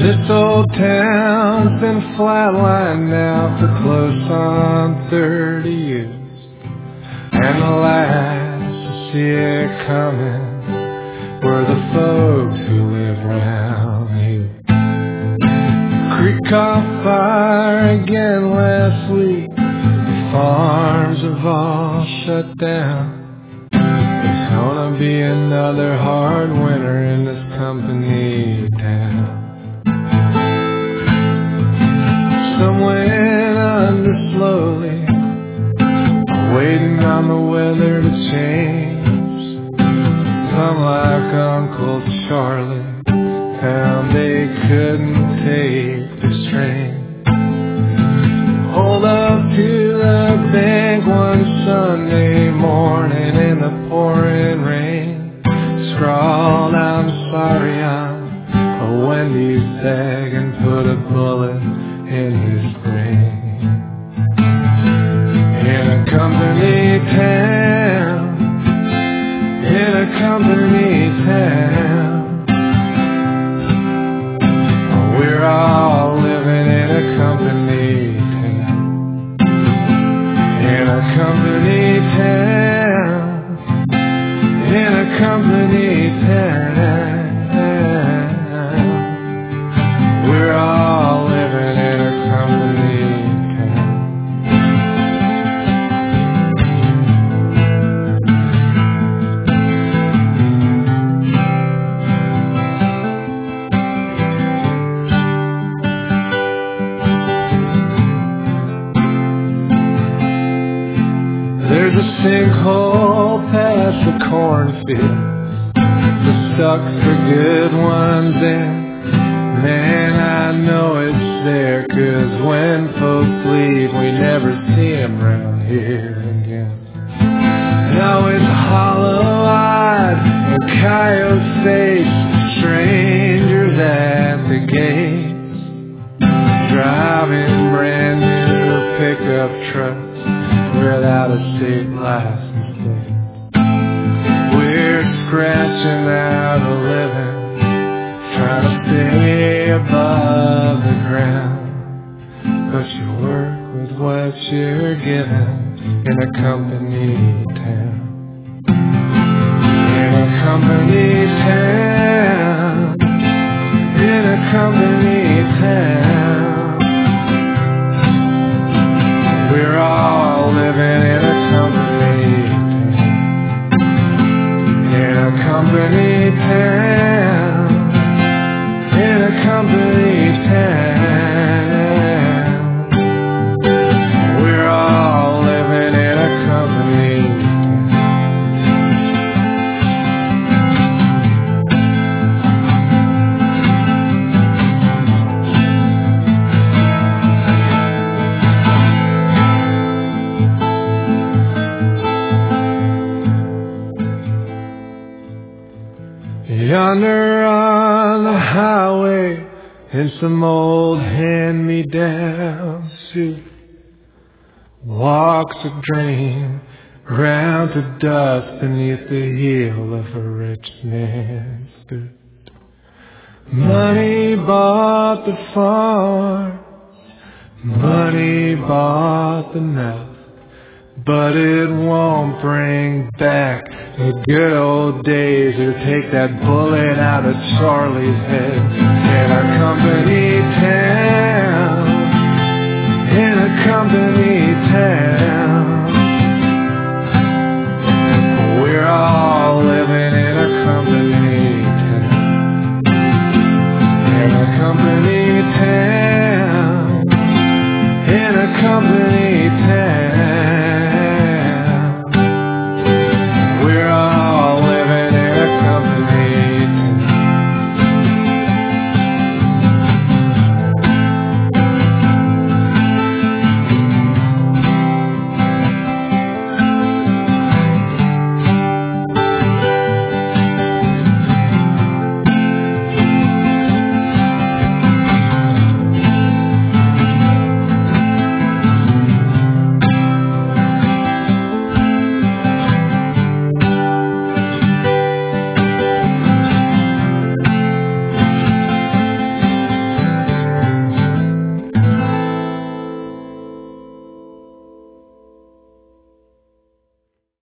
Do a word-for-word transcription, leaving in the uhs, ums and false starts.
This old town's been flatlined now for close on thirty years, and the last to see it coming were the folks who live around here. The creek caught fire again last week. The farms have all shut down. There's gonna be another hard winter in this company town. Some went under slowly, waiting on the weather to change. Some, like Uncle Charlie, found they couldn't take the strain. Pulled up to the bank one Sunday morning in the pouring rain. Scrawled, "I'm sorry, I'm a Wendy's bag," and put a bullet in his brain. In a company town, in a company town, we're all living in a company town. In a company town, in a company town, we're all living in a company town. There's a sinkhole past the cornfield, the stuck for good ones in. Man, I know it's there, 'cause when folks leave, we never see 'em round here again. Now it's hollow-eyed and coyote-faced strangers at the gates, driving brand new pickup trucks without a state license plate. We're scratching out a living, trying to stay above the ground, but you work with what you're given in a company town. In a company town, in a company town, we're all living in a company town. In a company town, in a company town, we're all living in a company town. Yonder on the highway, in some old hand-me-down suit, walks a dream ground to dust beneath the heel of a rich man's boot. Money bought the farm, money bought the mouth, but it won't bring back the good old days or take that bullet out of Charlie's head. In a company town, in a company town, we're all living in a company town. In a company town, in a company